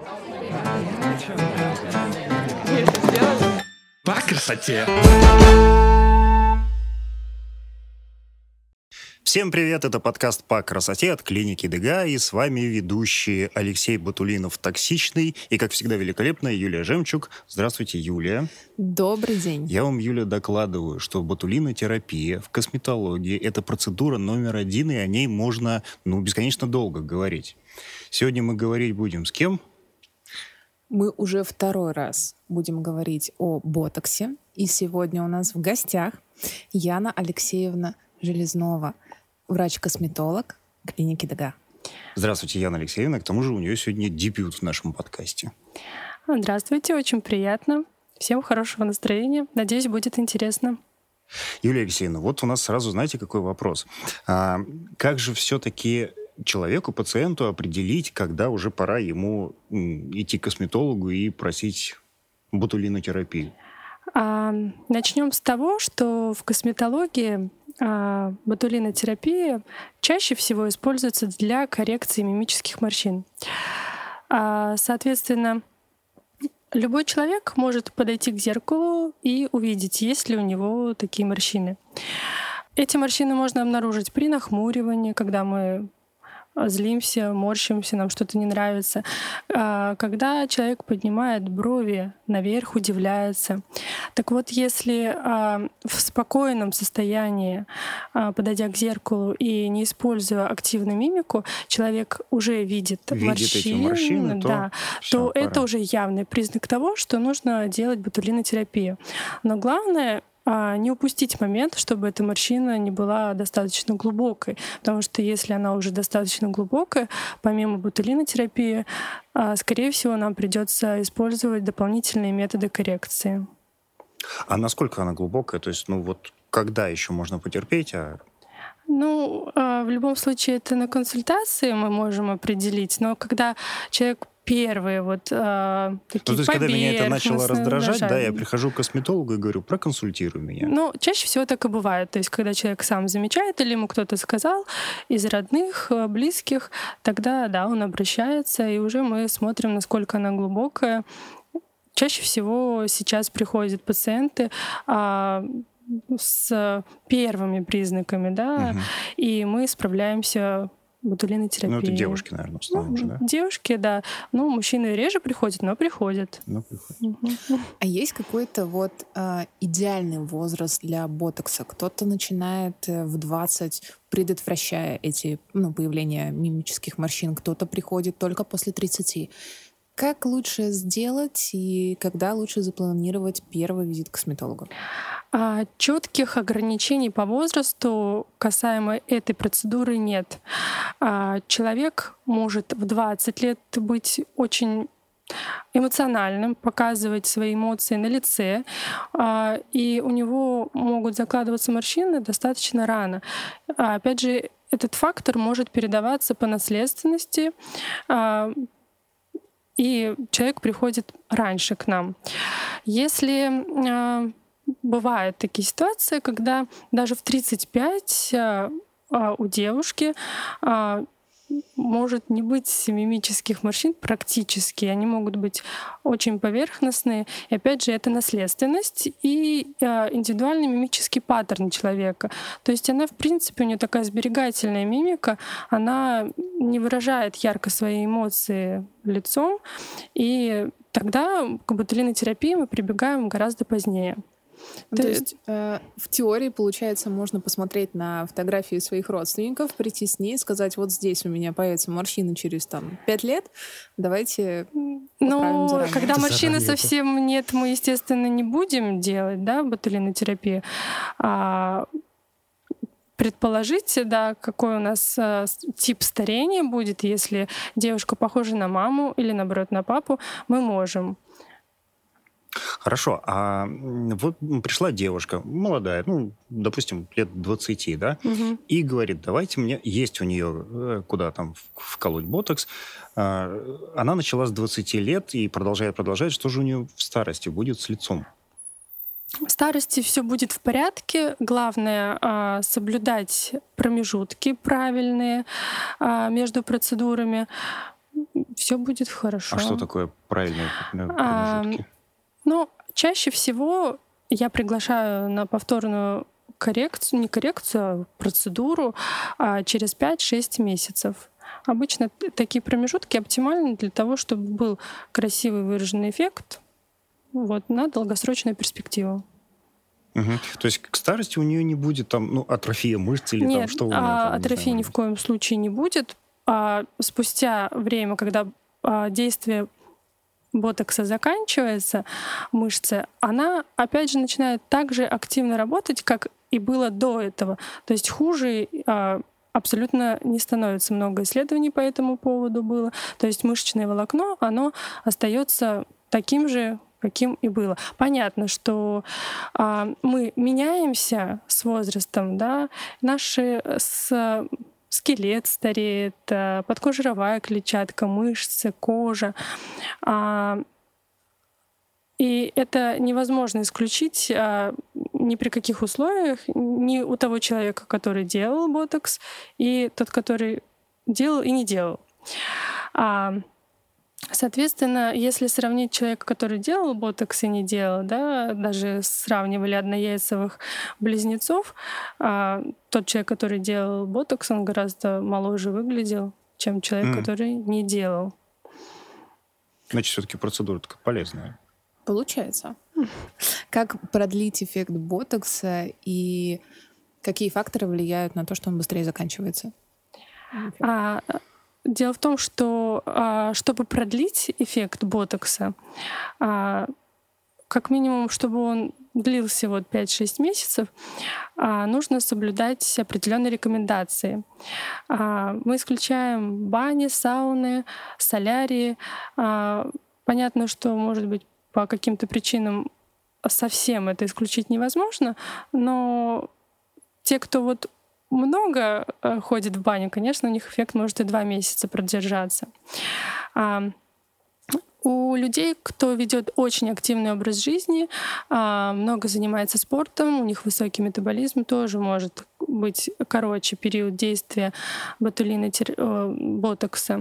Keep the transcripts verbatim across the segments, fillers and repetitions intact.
По красоте. Всем привет, это подкаст «По красоте» от клиники Дега, и с вами ведущие Алексей Батулинов, токсичный, и, как всегда, великолепная Юлия Жемчуг. Здравствуйте, Юлия. Добрый день. Я вам, Юля, докладываю, что ботулинотерапия в косметологии – это процедура номер один, и о ней можно, ну, бесконечно долго говорить. Сегодня мы говорить будем с кем? Мы уже второй раз будем говорить о ботоксе, и сегодня у нас в гостях Яна Алексеевна Железнова, врач-косметолог клиники Дега. Здравствуйте, Яна Алексеевна. К тому же у нее сегодня дебют в нашем подкасте. Здравствуйте, очень приятно. Всем хорошего настроения. Надеюсь, будет интересно. Юлия Алексеевна, вот у нас сразу, знаете, какой вопрос. А, как же все-таки человеку, пациенту определить, когда уже пора ему идти к косметологу и просить ботулинотерапию? А, начнем с того, что в косметологии а, ботулинотерапия чаще всего используется для коррекции мимических морщин. А, соответственно, любой человек может подойти к зеркалу и увидеть, есть ли у него такие морщины. Эти морщины можно обнаружить при нахмуривании, когда мы злимся, морщимся, нам что-то не нравится. Когда человек поднимает брови наверх, удивляется. Так вот, если в спокойном состоянии, подойдя к зеркалу и не используя активную мимику, человек уже видит, видит морщины, эти морщины, да, то, то это уже явный признак того, что нужно делать ботулинотерапию. Но главное — не упустить момент, чтобы эта морщина не была достаточно глубокой. Потому что если она уже достаточно глубокая, помимо ботулинотерапии, скорее всего, нам придется использовать дополнительные методы коррекции. А насколько она глубокая? То есть, ну вот, когда еще можно потерпеть? А... Ну, в любом случае, это на консультации мы можем определить. Но когда человек первые вот э, такие ну, то есть, когда меня это начало раздражать, да, я прихожу к косметологу и говорю, проконсультируй меня. Ну, чаще всего так и бывает. То есть, когда человек сам замечает или ему кто-то сказал из родных, близких, тогда, да, он обращается, и уже мы смотрим, насколько она глубокая. Чаще всего сейчас приходят пациенты а, с первыми признаками, да, угу. и мы справляемся ботулинотерапия. Ну, это девушки, наверное, в основном ну, же, да? Девушки, да. Ну, мужчины реже приходят, но приходят. Но приходят. Угу. А есть какой-то вот э, идеальный возраст для ботокса? Кто-то начинает в двадцать, предотвращая эти, ну, появление мимических морщин, кто-то приходит только после тридцати. Как лучше сделать и когда лучше запланировать первый визит к косметологу? А, четких ограничений по возрасту касаемо этой процедуры нет. А, человек может в двадцать лет быть очень эмоциональным, показывать свои эмоции на лице, а, и у него могут закладываться морщины достаточно рано. А, опять же, этот фактор может передаваться по наследственности, а, и человек приходит раньше к нам. Если э, бывают такие ситуации, когда даже в тридцать пять э, э, у девушки э, может не быть мимических морщин практически. Они могут быть очень поверхностные. И опять же, это наследственность и э, индивидуальный мимический паттерн человека. То есть она, в принципе, у нее такая сберегательная мимика, она не выражает ярко свои эмоции лицом, и тогда к ботулинотерапии мы прибегаем гораздо позднее. Ну, то есть э, в теории, получается, можно посмотреть на фотографии своих родственников, прийти с ней, сказать, вот здесь у меня появятся морщины через там пять лет, давайте поправим заранее. Когда это морщины заранее совсем это. Нет, мы, естественно, не будем делать, да, ботулинотерапию. А предположить, да, какой у нас э, тип старения будет, если девушка похожа на маму или, наоборот, на папу, мы можем. Хорошо, а вот пришла девушка молодая, ну, допустим, лет двадцати, да, угу. и говорит, давайте мне, есть у нее куда там вколоть ботокс. Она начала с двадцати лет и продолжает, продолжает. Что же у нее в старости будет с лицом? В старости все будет в порядке. Главное а, соблюдать промежутки правильные а, между процедурами. все будет хорошо. А что такое правильные А, промежутки? ну, чаще всего я приглашаю на повторную коррекцию, не коррекцию, а процедуру а, через пять-шесть месяцев. Обычно т- такие промежутки оптимальны для того, чтобы был красивый выраженный эффект вот, на долгосрочную перспективу. Мгм. То есть к старости у нее не будет там, ну, атрофия мышц или там Нет, что у нее а, там, не атрофии знаю, ни может в быть? коем случае не будет. А спустя время, когда а, действие ботокса заканчивается, мышцы, она опять же начинает так же активно работать, как и было до этого. То есть хуже а, абсолютно не становится. Много исследований по этому поводу было. То есть мышечное волокно, оно остается таким же, каким и было. Понятно, что а, мы меняемся с возрастом, да, наши с скелет стареет, а, подкожировая клетчатка, мышцы, кожа. А, и это невозможно исключить а, ни при каких условиях, ни у того человека, который делал ботокс, и тот, который делал и не делал. А, Соответственно, если сравнить человека, который делал ботокс и не делал, да, даже сравнивали однояйцевых близнецов, а, тот человек, который делал ботокс, он гораздо моложе выглядел, чем человек, М. который не делал. Значит, все-таки процедура такая полезная. Получается. Как продлить эффект ботокса и какие факторы влияют на то, что он быстрее заканчивается? А, дело в том, что а, чтобы продлить эффект ботокса, а, как минимум, чтобы он длился вот пять-шесть месяцев, а, нужно соблюдать определенные рекомендации. А, Мы исключаем бани, сауны, солярии. А, Понятно, что, может быть, по каким-то причинам совсем это исключить невозможно, но те, кто вот много э, ходит в баню, конечно, у них эффект может и два месяца продержаться. А, У людей, кто ведет очень активный образ жизни, а, много занимается спортом, у них высокий метаболизм, тоже может быть короче период действия ботулина, тер- э, ботокса.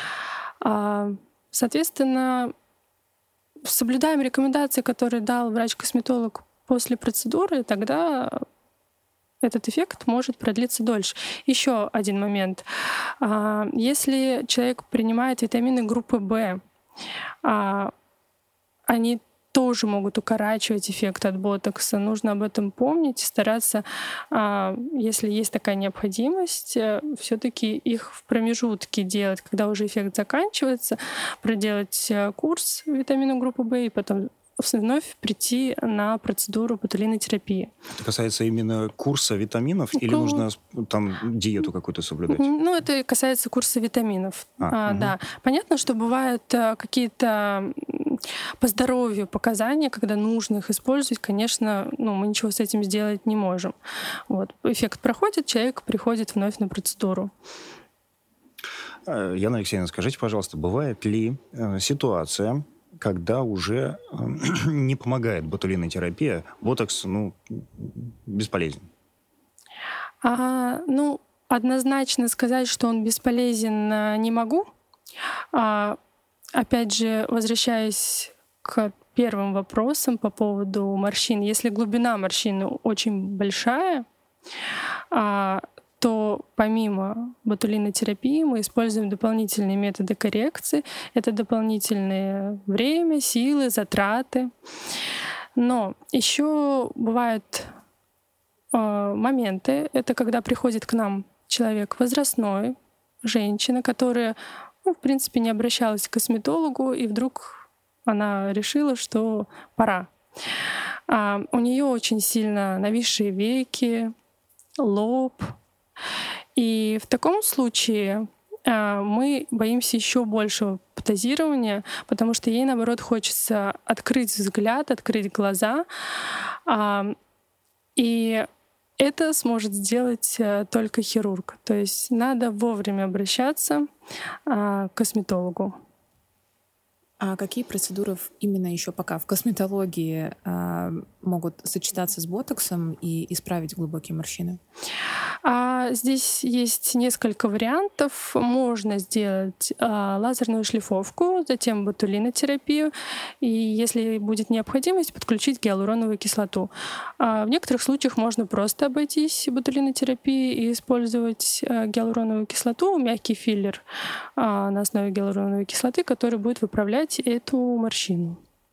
А, Соответственно, соблюдаем рекомендации, которые дал врач-косметолог после процедуры, тогда этот эффект может продлиться дольше. Еще один момент. А, Если человек принимает витамины группы В, а, они тоже могут укорачивать эффект от ботокса. Нужно об этом помнить и стараться, а, если есть такая необходимость, все-таки их в промежутке делать, когда уже эффект заканчивается, проделать э, курс витамина группы В и потом вновь прийти на процедуру ботулинотерапии. Это касается именно курса витаминов или Ку- нужно с- там диету какую-то соблюдать? Мгм. Ну, это касается курса витаминов. А, А, мгм. Да. Понятно, что бывают а, какие-то м, по здоровью показания, когда нужно их использовать. Конечно, ну, мы ничего с этим сделать не можем. Вот. Эффект проходит, человек приходит вновь на процедуру. Э, Яна Алексеевна, скажите, пожалуйста, бывает ли э, ситуация, когда уже э, не помогает ботулинотерапия, ботокс, ну, бесполезен? А, ну, однозначно сказать, что он бесполезен, а, не могу. А, Опять же, возвращаясь к первым вопросам по поводу морщин. Если глубина морщины очень большая, а, то помимо ботулинотерапии мы используем дополнительные методы коррекции. Это дополнительное время, силы, затраты. Но еще бывают э, моменты, это когда приходит к нам человек возрастной, женщина, которая, ну, в принципе, не обращалась к косметологу, и вдруг она решила, что пора. А, у нее очень сильно нависшие веки, лоб. И в таком случае а, мы боимся еще большего позирования, потому что ей, наоборот, хочется открыть взгляд, открыть глаза. А, и это сможет сделать а, только хирург. То есть надо вовремя обращаться а, к косметологу. А какие процедуры в- именно еще пока в косметологии а, могут сочетаться с ботоксом и исправить глубокие морщины? А здесь есть несколько вариантов. Можно сделать а, лазерную шлифовку, затем ботулинотерапию, и если будет необходимость, подключить гиалуроновую кислоту. А в некоторых случаях можно просто обойтись ботулинотерапией и использовать а, гиалуроновую кислоту, мягкий филлер а, на основе гиалуроновой кислоты, который будет выправлять эту морщину.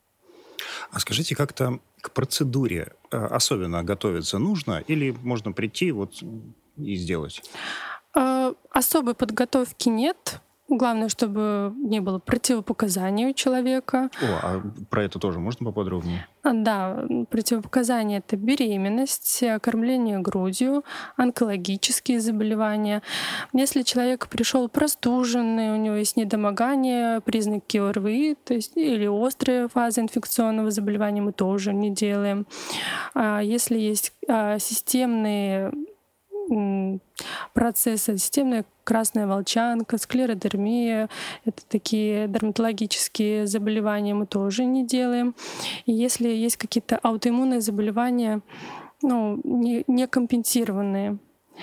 А скажите, как-то к процедуре э, особенно готовиться нужно или можно прийти вот и сделать? А, Особой подготовки нет. Главное, чтобы не было противопоказаний у человека. О, а про это тоже можно поподробнее? А, Да, м, противопоказания — это беременность, э, кормление грудью, онкологические заболевания. Если человек пришел простуженный, у него есть недомогание, признаки ОРВИ, то есть или острая фаза инфекционного заболевания, мы тоже не делаем. А Если есть а, системные м, процессы, системная красная волчанка, склеродермия, это такие дерматологические заболевания, мы тоже не делаем. И если есть какие-то аутоиммунные заболевания, ну, не, не компенсированные,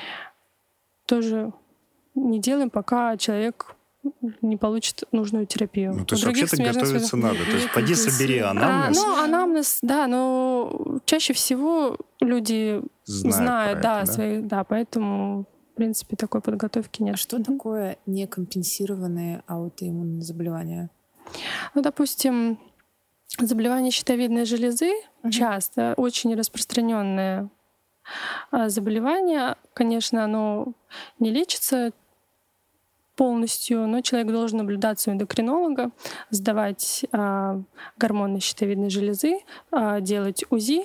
тоже не делаем, пока человек не получит нужную терапию. Ну, то У есть других вообще-то смежных готовиться связок- надо. То есть поди собери А, анамнез, ну, анамнез, да, но чаще всего люди знают знают, про да, это, да? свои, да, поэтому, в принципе, такой подготовки А нет. что такое некомпенсированные аутоиммунные заболевания? Ну, допустим, заболевание щитовидной железы Мгм. часто очень распространенное а, заболевание. Конечно, оно не лечится полностью, но человек должен наблюдаться у эндокринолога, сдавать а, гормоны щитовидной железы, а, делать УЗИ.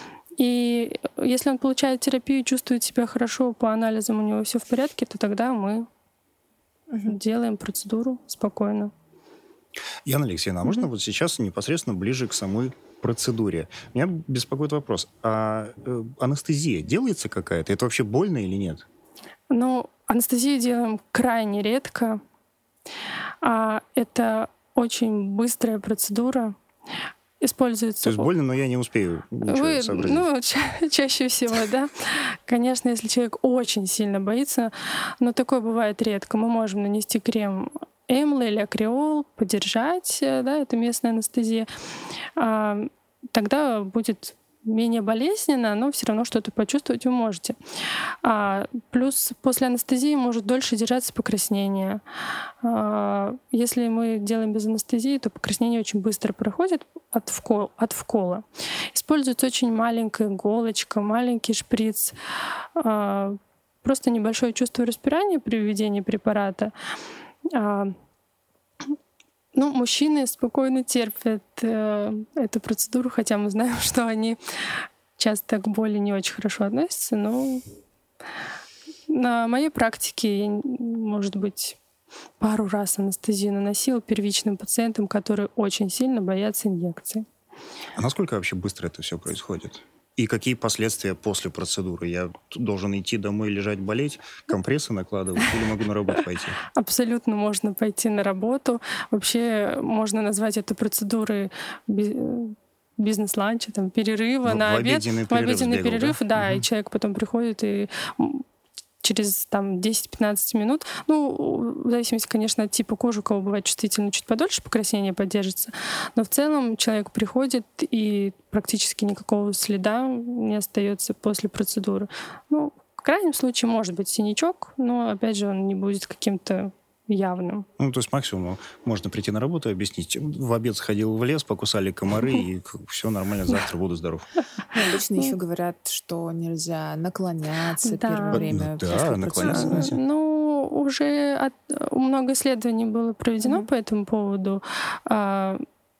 И если он получает терапию, чувствует себя хорошо, по анализам у него все в порядке, то тогда мы Мгм. делаем процедуру спокойно. Яна Алексеевна, а можно вот сейчас непосредственно ближе к самой процедуре? Меня беспокоит вопрос. А э, анестезия делается какая-то? Это вообще больно или нет? Ну, анестезию делаем крайне редко. А это очень быстрая процедура. Используется... То есть больно, но я не успею ничего Вы, сообразить. ну, ча- чаще всего, да. Конечно, если человек очень сильно боится, но такое бывает редко, мы можем нанести крем Эмла или Акреол, подержать, э, да, это местная анестезия. А, Тогда будет менее болезненно, но все равно что-то почувствовать вы можете. А, плюс после анестезии может дольше держаться покраснение. А, если мы делаем без анестезии, то покраснение очень быстро проходит от, вкол, от вкола. Используется очень маленькая иголочка, маленький шприц. А, просто небольшое чувство распирания при введении препарата. А, Ну, мужчины спокойно терпят э, эту процедуру, хотя мы знаем, что они часто к боли не очень хорошо относятся, но на моей практике я, может быть, пару раз анестезию наносила первичным пациентам, которые очень сильно боятся инъекций. А насколько вообще быстро это все происходит? И какие последствия после процедуры? Я тут должен идти домой, лежать, болеть, компрессы накладывать или могу на работу пойти? Абсолютно можно пойти на работу. Вообще можно назвать это процедурой би- бизнес-ланча, там, перерыва В- на в обед. обеденный В перерыв обеденный сбегал, перерыв, да? да, и Мгм. человек потом приходит и м, через там, десять-пятнадцать минут, ну, в зависимости, конечно, от типа кожи, у кого бывает чувствительно, чуть подольше покраснение поддержится, но в целом человек приходит, и практически никакого следа не остается после процедуры. Ну, в крайнем случае может быть синячок, но, опять же, он не будет каким-то явным. Ну, то есть максимум можно прийти на работу и объяснить. В обед сходил в лес, покусали комары, и все нормально, завтра буду здоров. Ну, обычно еще говорят, что нельзя наклоняться Да. первое время Да, после наклоняться процедуры. нельзя. Ну, уже от- много исследований было проведено Мгм. по этому поводу. А,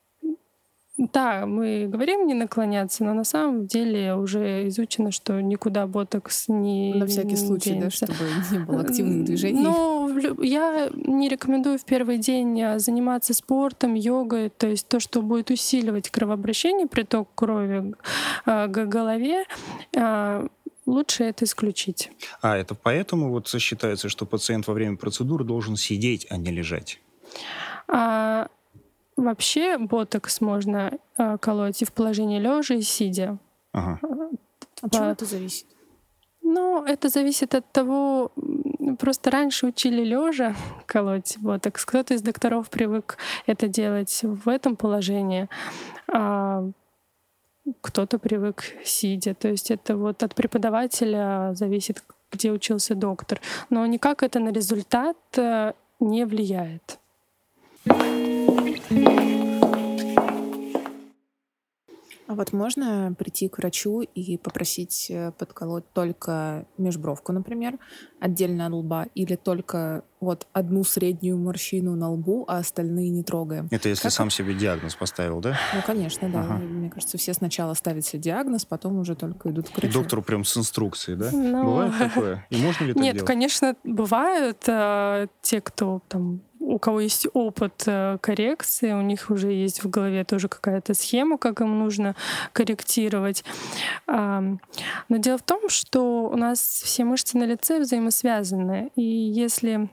Да, мы говорим не наклоняться, но на самом деле уже изучено, что никуда ботокс не На всякий случай, да, денется. чтобы не было активных движений. Ну, в лю- я не рекомендую в первый день а, заниматься спортом, йогой, то есть то, что будет усиливать кровообращение, приток крови а, к голове, а, лучше это исключить. А это поэтому вот считается, что пациент во время процедуры должен сидеть, а не лежать? А, вообще ботокс можно э, колоть и в положении лежа, и сидя. Ага. От чего это зависит? Ну, это зависит от того, просто раньше учили лежа колоть ботокс. Кто-то из докторов привык это делать в этом положении, а кто-то привык сидя. То есть это вот от преподавателя зависит, где учился доктор. Но никак это на результат не влияет. А вот можно прийти к врачу и попросить подколоть только межбровку, например, отдельно от лба, или только вот одну среднюю морщину на лбу, а остальные не трогаем? Это если Как... сам себе диагноз поставил, да? Ну, конечно, да. Ага. Мне кажется, все сначала ставят себе диагноз, потом уже только идут к И врачу. доктору прям с инструкцией, да? Ну... Бывает такое? И можно ли так Нет, делать? конечно, бывают э, те, кто там, у кого есть опыт э, коррекции, у них уже есть в голове тоже какая-то схема, как им нужно корректировать. А, но дело в том, что у нас все мышцы на лице взаимосвязаны, и если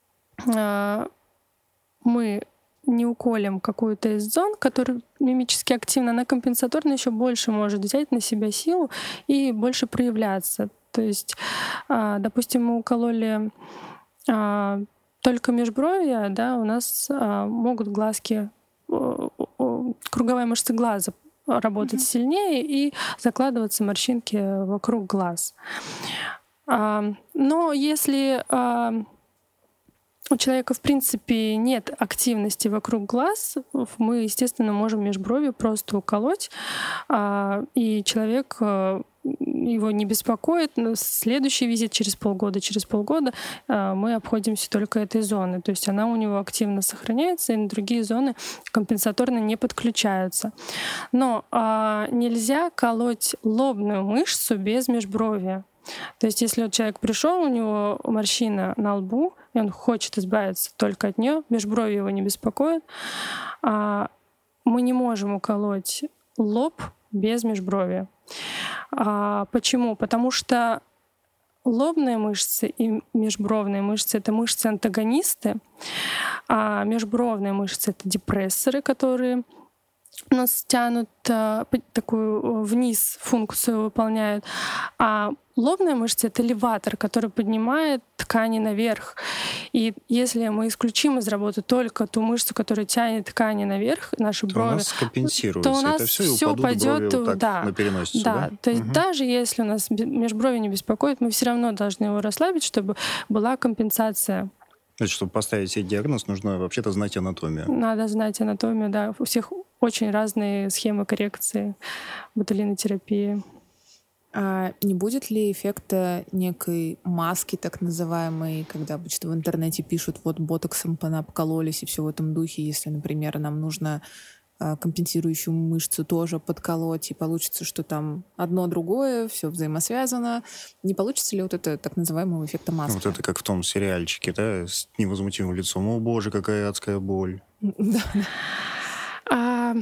а, мы не уколем какую-то из зон, которая мимически активна, она компенсаторно еще больше может взять на себя силу и больше проявляться. То есть, а, допустим, мы укололи а, только межбровья, да, у нас а, могут глазки, о, о, круговая мышца глаза работать mm-hmm. сильнее и закладываться морщинки вокруг глаз. А, но если а, у человека, в принципе, нет активности вокруг глаз, мы, естественно, можем межброви просто уколоть, а, и человек а, его не беспокоит. Но следующий визит через полгода, через полгода а, мы обходимся только этой зоной. То есть она у него активно сохраняется, и на другие зоны компенсаторно не подключаются. Но а, нельзя колоть лобную мышцу без межбровья. То есть, если вот человек пришел, у него морщина на лбу, и он хочет избавиться только от нее, межброви его не беспокоит, а мы не можем уколоть лоб без межброви. А почему? Потому что лобные мышцы и межбровные мышцы — это мышцы-антагонисты, а межбровные мышцы — это депрессоры, которые нас тянут, такую вниз функцию выполняют. А лобная мышца — это элеватор, который поднимает ткани наверх. И если мы исключим из работы только ту мышцу, которая тянет ткани наверх, наши то брови, у нас компенсируется то у нас это все, все и упадут пойдет, брови вот так да, на переносицу, да. да? То есть Угу. даже если у нас межброви не беспокоит, мы все равно должны его расслабить, чтобы была компенсация. Значит, чтобы поставить себе диагноз, нужно вообще-то знать анатомию. Надо знать анатомию, да. У всех очень разные схемы коррекции ботулинотерапии. А не будет ли эффекта некой маски, так называемой, когда обычно в интернете пишут, вот ботоксом понапкололись и все в этом духе, если, например, нам нужно а, компенсирующую мышцу тоже подколоть, и получится, что там одно другое, все взаимосвязано. Не получится ли вот это так называемого эффекта маски? Вот это как в том сериальчике, да, с невозмутимым лицом. О, боже, какая адская боль. Да. А,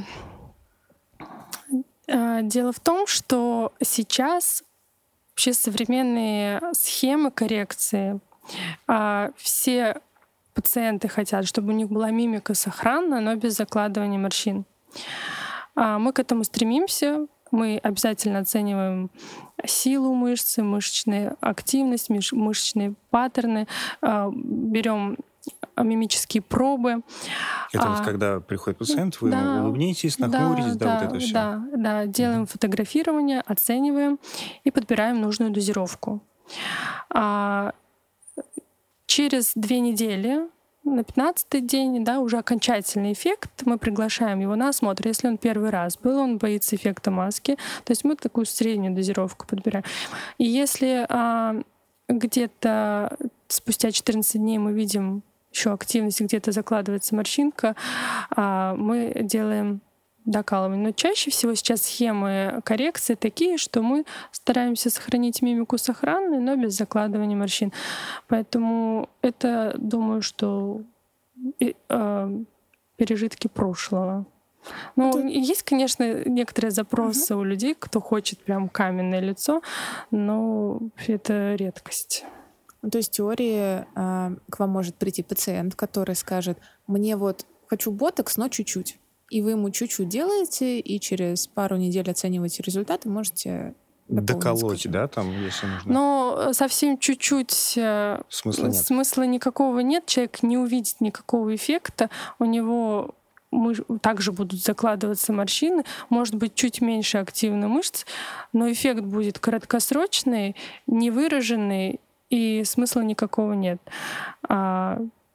а, дело в том, что сейчас вообще современные схемы коррекции, а, все пациенты хотят, чтобы у них была мимика сохранна, но без закладывания морщин. А, мы к этому стремимся. Мы обязательно оцениваем силу мышцы, мышечную активность, мышечные паттерны, а, берем мимические пробы. Это а, вот когда приходит пациент, вы да, ему улыбнитесь, нахмуритесь, да, да, вот это все. Да, да, делаем mm-hmm. фотографирование, оцениваем и подбираем нужную дозировку. А, через две недели, на пятнадцатый день, да, уже окончательный эффект, мы приглашаем его на осмотр. Если он первый раз был, он боится эффекта маски, то есть мы такую среднюю дозировку подбираем. И если а, где-то спустя четырнадцать дней мы видим еще активность, где-то закладывается морщинка, а, мы делаем докалывание. Но чаще всего сейчас схемы коррекции такие, что мы стараемся сохранить мимику сохранной, но без закладывания морщин. Поэтому это, думаю, что э, пережитки прошлого. Ну, это... есть, конечно, некоторые запросы угу. у людей, кто хочет прям каменное лицо, но это редкость. То есть в теории э, к вам может прийти пациент, который скажет: мне вот хочу ботокс, но чуть-чуть. И вы ему чуть-чуть делаете, и через пару недель оцениваете результаты, можете доколоть, да, там, если нужно? Но совсем чуть-чуть смысла нет. Смысла никакого нет. Человек не увидит никакого эффекта. У него также будут закладываться морщины, может быть, чуть меньше активно мышц, но эффект будет краткосрочный, невыраженный, и смысла никакого нет. А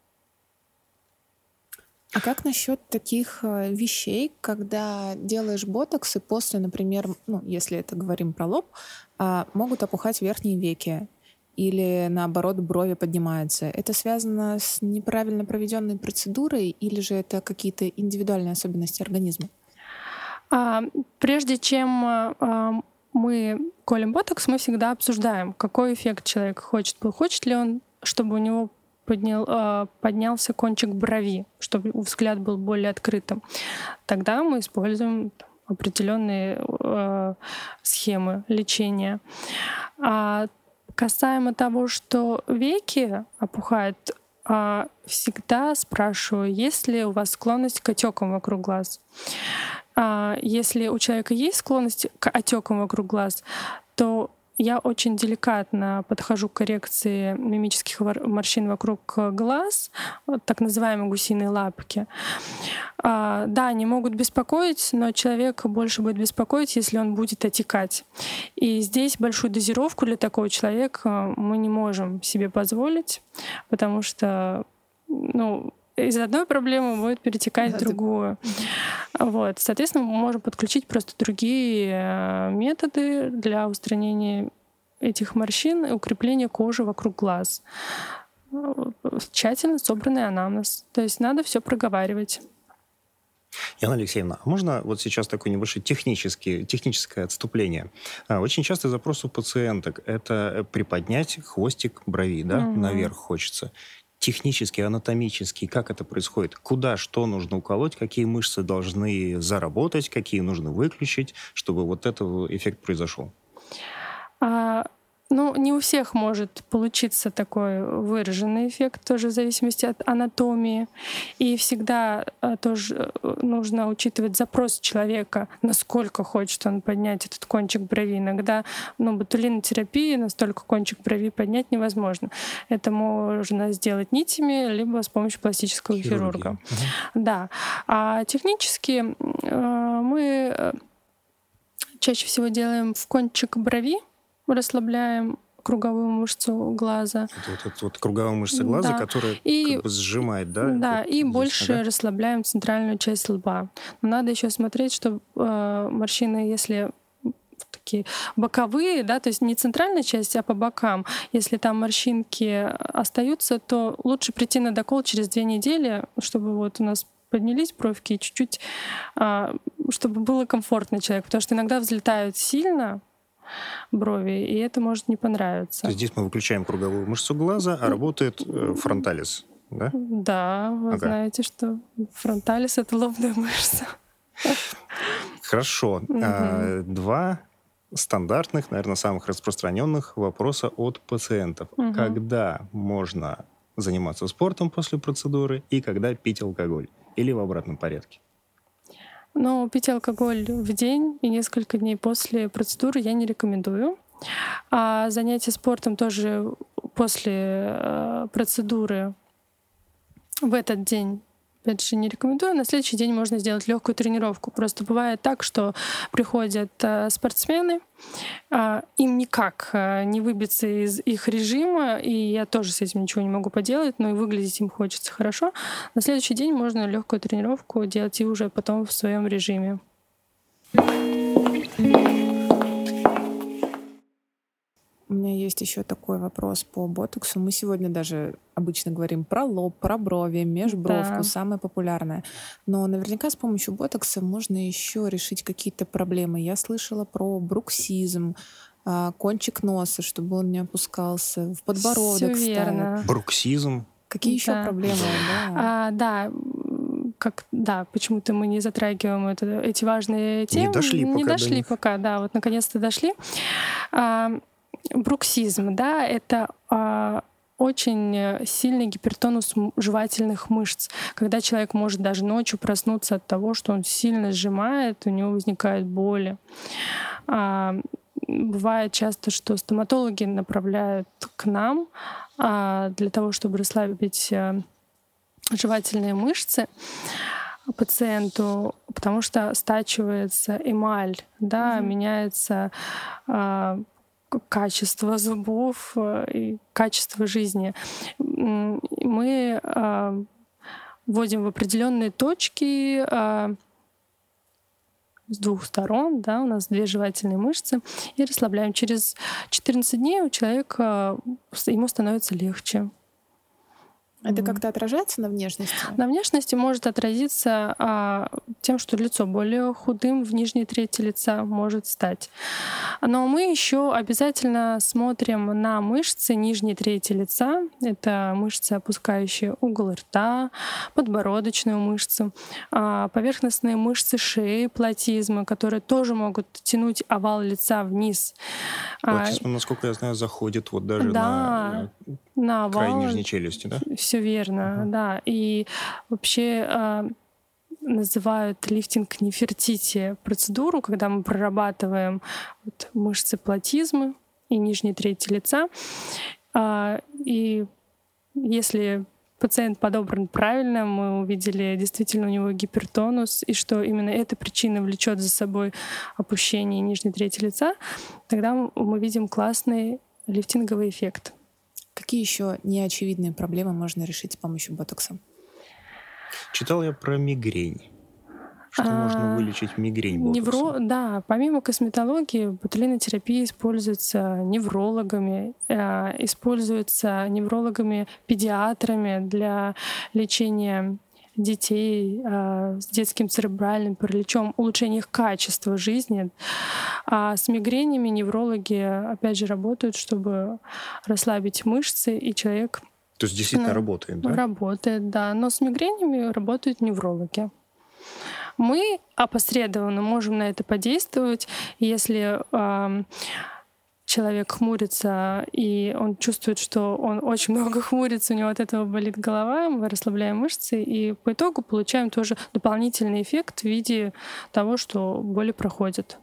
А как насчет таких вещей, когда делаешь ботокс, и после, например, ну, если это говорим про лоб, могут опухать верхние веки, или наоборот брови поднимаются? Это связано с неправильно проведенной процедурой, или же это какие-то индивидуальные особенности организма? А, прежде чем а, мы колем ботокс, мы всегда обсуждаем, какой эффект человек хочет. Хочет ли он, чтобы у него Поднял, поднялся кончик брови, чтобы взгляд был более открытым. Тогда мы используем определенные э, схемы лечения. А касаемо того, что веки опухают, э, всегда спрашиваю, есть ли у вас склонность к отекам вокруг глаз. А если у человека есть склонность к отекам вокруг глаз, то я очень деликатно подхожу к коррекции мимических морщин вокруг глаз, так называемые гусиные лапки. А, да, они могут беспокоить, но человека больше будет беспокоить, если он будет отекать. И здесь большую дозировку для такого человека мы не можем себе позволить, потому что, ну, из одной проблемы будет перетекать в другую. Вот. Соответственно, мы можем подключить просто другие методы для устранения этих морщин и укрепления кожи вокруг глаз. Тщательно собранный анамнез. То есть надо все проговаривать. Яна Алексеевна, а можно вот сейчас такое небольшое техническое, техническое отступление? Очень частый запрос у пациенток — это приподнять хвостик брови, да, угу. наверх хочется. Технически, анатомически, как это происходит? Куда, что нужно уколоть, какие мышцы должны заработать, какие нужно выключить, чтобы вот этот эффект произошел? А, ну, не у всех может получиться такой выраженный эффект, тоже в зависимости от анатомии. И всегда а, тоже нужно учитывать запрос человека, насколько хочет он поднять этот кончик брови. Иногда, ну, ботулинотерапии настолько кончик брови поднять невозможно. Это можно сделать нитями, либо с помощью пластического хирурга. Угу. Да. А технически э, мы чаще всего делаем в кончик брови, расслабляем круговую мышцу глаза. Это вот, вот, вот круговая мышца глаза, да. которая и, как бы сжимает, да? Да, вот и здесь, больше ага. расслабляем центральную часть лба. Но надо еще смотреть, что э, морщины, если такие боковые, да, то есть не центральная часть, а по бокам, если там морщинки остаются, то лучше прийти на докол через две недели, чтобы вот у нас поднялись бровки и чуть-чуть, э, чтобы было комфортно человеку, потому что иногда взлетают сильно брови, и это может не понравиться. То есть здесь мы выключаем круговую мышцу глаза, а работает э, фронталис, да? Да, вы ага. знаете, что фронталис — это лобная мышца. Хорошо. Угу. А, два стандартных, наверное, самых распространенных вопроса от пациентов. Угу. Когда можно заниматься спортом после процедуры и когда пить алкоголь? Или в обратном порядке? Но пить алкоголь в день и несколько дней после процедуры я не рекомендую. А занятия спортом тоже после э, процедуры в этот день, опять же, не рекомендую. На следующий день можно сделать легкую тренировку. Просто бывает так, что приходят э, спортсмены, э, им никак э, не выбиться из их режима, и я тоже с этим ничего не могу поделать, но и выглядеть им хочется хорошо. На следующий день можно легкую тренировку делать и уже потом в своем режиме. У меня есть еще такой вопрос по ботоксу. Мы сегодня даже обычно говорим про лоб, про брови, межбровку, да. самое популярное. Но наверняка с помощью ботокса можно еще решить какие-то проблемы. Я слышала про бруксизм, кончик носа, чтобы он не опускался, в подбородок ставят. Бруксизм. Какие еще да. проблемы? Да. А, да. Как, да, почему-то мы не затрагиваем это, эти важные темы. Не дошли не пока. дошли до пока, да, вот наконец-то дошли. А, бруксизм, да, это а, очень сильный гипертонус жевательных мышц, когда человек может даже ночью проснуться от того, что он сильно сжимает, у него возникают боли. А, бывает часто, что стоматологи направляют к нам а, для того, чтобы расслабить а, жевательные мышцы пациенту, потому что стачивается эмаль, да, mm-hmm. меняется а, качество зубов и качество жизни. Мы а, вводим в определенные точки а, с двух сторон, да, у нас две жевательные мышцы, и расслабляем. Через четырнадцать дней у человека ему становится легче. Это как-то отражается на внешности? На внешности может отразиться а, тем, что лицо более худым в нижней трети лица может стать. Но мы еще обязательно смотрим на мышцы нижней трети лица. Это мышцы, опускающие угол рта, подбородочную мышцу, а, поверхностные мышцы шеи, платизмы, которые тоже могут тянуть овал лица вниз. Платизма, насколько я знаю, заходит вот даже да, на, на край овал, нижней челюсти, да? Все верно, uh-huh. да. И вообще э, называют лифтинг Нефертити процедуру, когда мы прорабатываем вот, мышцы платизмы и нижней трети лица. Э, и если пациент подобран правильно, мы увидели, действительно у него гипертонус, и что именно эта причина влечет за собой опущение нижней трети лица, тогда мы видим классный лифтинговый эффект. Какие еще неочевидные проблемы можно решить с помощью ботокса? Читал я про мигрень. Что а, можно вылечить мигрень ботоксом? Невро... Да, помимо косметологии, ботулинотерапия используется неврологами, э, используется неврологами-педиатрами для лечения детей э, с детским церебральным параличом, улучшение их качества жизни. А с мигренями неврологи, опять же, работают, чтобы расслабить мышцы, и человек... То есть действительно ну, работает, да? Работает, да. Но с мигренями работают неврологи. Мы опосредованно можем на это подействовать, если э, человек хмурится, и он чувствует, что он очень много хмурится, у него от этого болит голова, мы расслабляем мышцы, и по итогу получаем тоже дополнительный эффект в виде того, что боли проходят.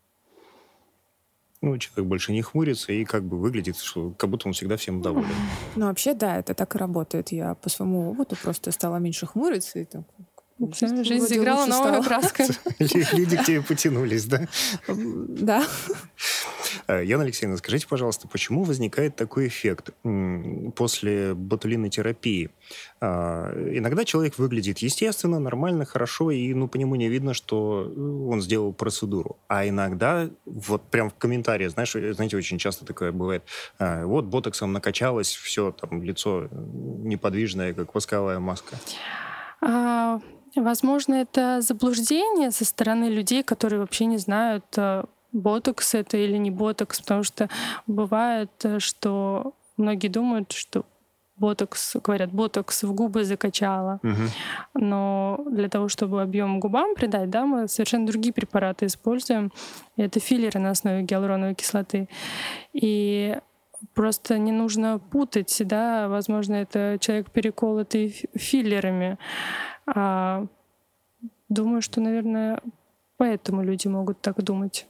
Ну, человек больше не хмурится и как бы выглядит, что как будто он всегда всем доволен. Ну, вообще, да, это так и работает. Я по своему опыту просто стала меньше хмуриться, и так... Жизнь, жизнь заиграла новую краску. Люди к тебе потянулись, да? Да. Яна Алексеевна, скажите, пожалуйста, почему возникает такой эффект после ботулинотерапии? Иногда человек выглядит естественно, нормально, хорошо, и ну, по нему не видно, что он сделал процедуру. А иногда, вот прям в комментариях, знаешь, знаете, очень часто такое бывает, вот ботоксом накачалось, все, там лицо неподвижное, как восковая маска. А, возможно, это заблуждение со стороны людей, которые вообще не знают, ботокс это или не ботокс, потому что бывает, что многие думают, что ботокс, говорят, ботокс в губы закачала. Угу. Но для того, чтобы объем губам придать, да, мы совершенно другие препараты используем. Это филлеры на основе гиалуроновой кислоты. И просто не нужно путать, да, возможно, это человек переколотый филлерами. А, думаю, что, наверное, поэтому люди могут так думать.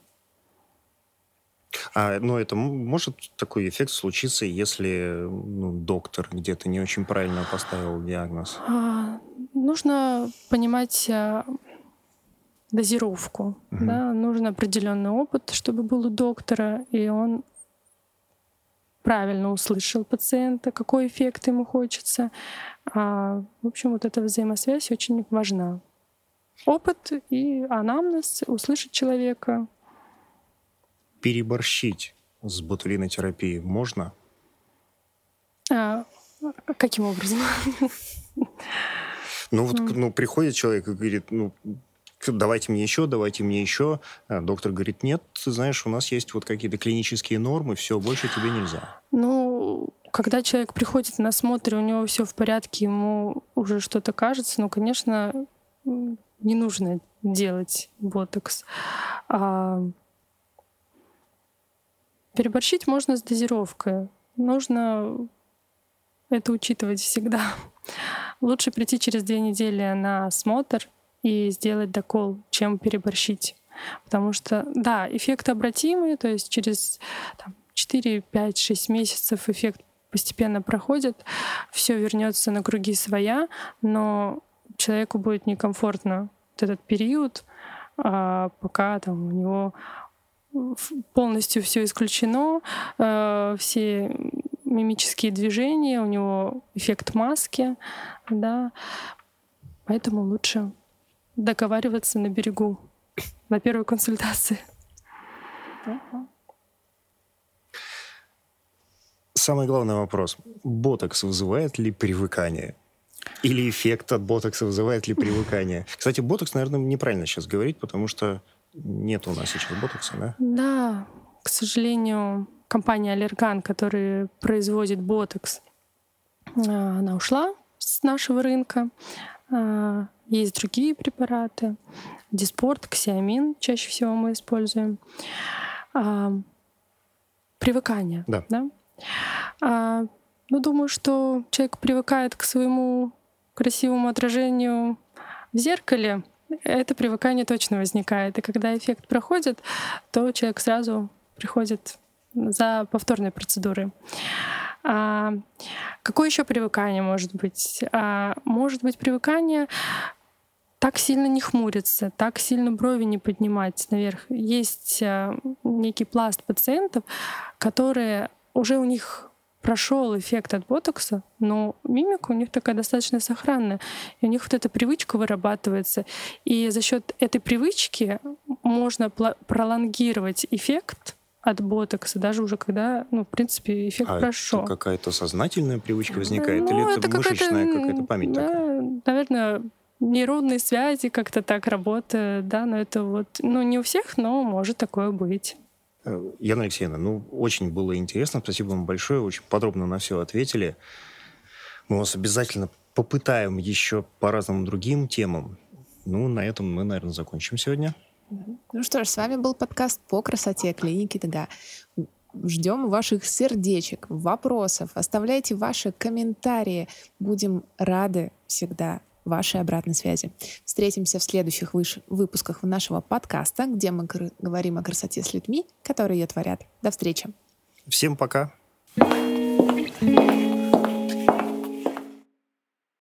А, ну, это может такой эффект случиться, если ну, доктор где-то не очень правильно поставил диагноз? А, нужно понимать а, дозировку. Угу. Да? Нужен определенный опыт, чтобы был у доктора, и он правильно услышал пациента, какой эффект ему хочется. А, в общем, вот эта взаимосвязь очень важна. Опыт и анамнез, услышать человека. Переборщить с ботулинотерапией можно? А, каким образом? Ну, вот ну, приходит человек и говорит, ну, давайте мне еще, давайте мне еще. А доктор говорит, нет, ты знаешь, у нас есть вот какие-то клинические нормы, все, больше тебе нельзя. Ну, когда человек приходит на осмотр, и у него все в порядке, ему уже что-то кажется, ну, конечно, не нужно делать ботокс. А переборщить можно с дозировкой. Нужно это учитывать всегда. Лучше прийти через две недели на осмотр и сделать докол, чем переборщить. Потому что, да, эффект обратимый, то есть через там, четыре, пять, шесть месяцев эффект постепенно проходит, все вернется на круги своя, но человеку будет некомфортно вот этот период, а пока там у него полностью все исключено, все мимические движения, у него эффект маски, да, поэтому лучше договариваться на берегу, на первой консультации. Самый главный вопрос. Ботокс вызывает ли привыкание? Или эффект от ботокса вызывает ли привыкание? Кстати, ботокс, наверное, неправильно сейчас говорить, потому что нет у нас сейчас ботокса, да? Да, к сожалению, компания Allergan, которая производит ботокс, она ушла с нашего рынка. Есть другие препараты. Диспорт, Ксиамин чаще всего мы используем. Привыкание. Да. Да? А, ну, думаю, что человек привыкает к своему красивому отражению в зеркале. Это привыкание точно возникает. И когда эффект проходит, то человек сразу приходит за повторной процедурой. А, какое еще привыкание может быть? А, может быть привыкание так сильно не хмуриться, так сильно брови не поднимать наверх. Есть а, некий пласт пациентов, которые уже у них прошел эффект от ботокса, но мимика у них такая достаточно сохранная. И у них вот эта привычка вырабатывается. И за счет этой привычки можно пролонгировать эффект от ботокса, даже уже когда, ну, в принципе, эффект а прошел. Это какая-то сознательная привычка возникает? Ну, или это, это мышечная какая-то, какая-то память да, такая? Наверное, нейронные связи как-то так работают, да, но это вот, ну, не у всех, но может такое быть. Яна Алексеевна, ну, очень было интересно. Спасибо вам большое. Очень подробно на все ответили. Мы вас обязательно попытаем еще по разным другим темам. Ну, на этом мы, наверное, закончим сегодня. Ну что ж, с вами был подкаст по красоте клиники ТГ. Ждем ваших сердечек, вопросов. Оставляйте ваши комментарии. Будем рады всегда вашей обратной связи. Встретимся в следующих выш... выпусках нашего подкаста, где мы кр... говорим о красоте с людьми, которые ее творят. До встречи. Всем пока. Пока.